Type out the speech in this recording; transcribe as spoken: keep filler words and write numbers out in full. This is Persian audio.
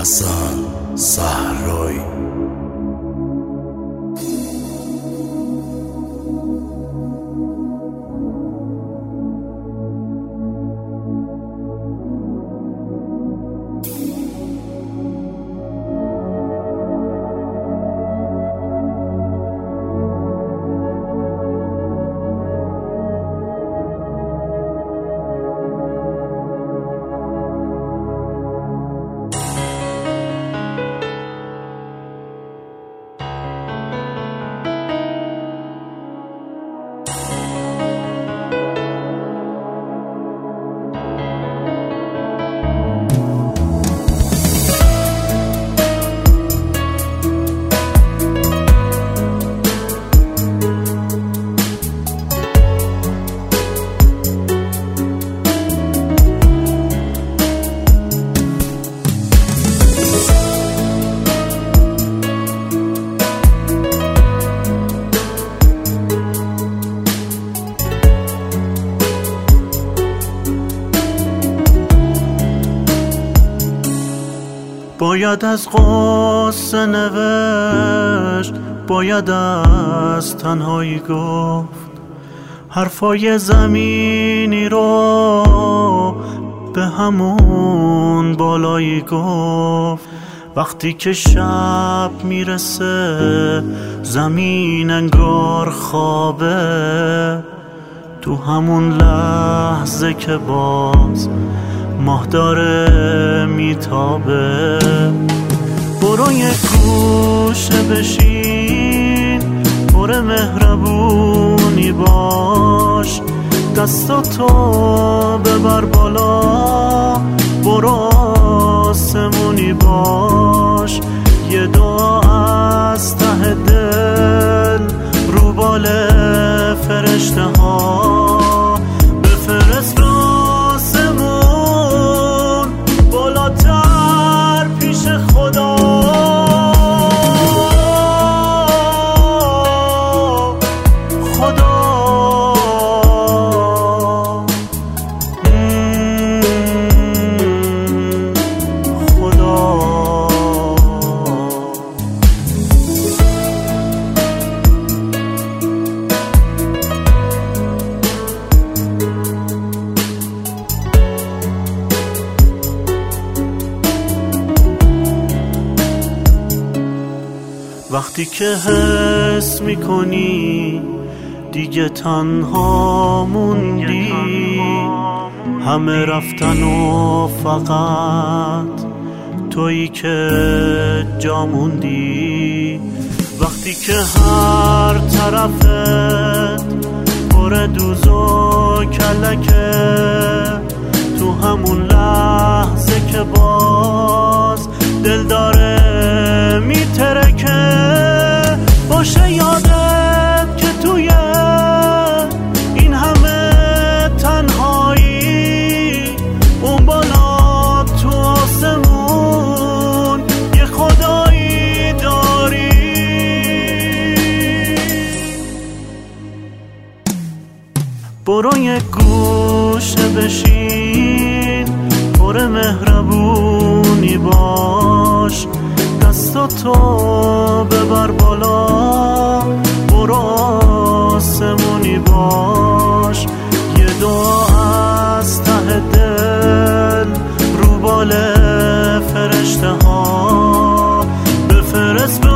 حسن صحرایی. باید از غصه نوشت، باید از تنهایی گفت، حرفای زمینی رو به همون بالایی گفت. وقتی که شب میرسه زمین انگار خوابه، تو همون لحظه که باز ماه داره میتابه. برو یک گوشه بشین، پر مهربونی باش، دستاتو ببر بالا، برو آسمونی باش. یه دعا از ته دل رو بال فرشته ها بفرست به آسمون، بالاتر پیش خدا. خدا وقتی که حس میکنی دیگه تنها موندی، همه رفتن و فقط تویی که جا موندی. وقتی که هر طرفت پر دوز و کلکه، تو همون لحظه که باز دل داره میترکه، باشه یادت که توی این همه تنهایی اون بالا تو آسمون یه خدایی داری. برو یک گوشه بشین، پر مهربونی باش، دستاتو ببر بالا، برو آسمونی باش. یه دعا از ته دل رو بال فرشته ها بفرست.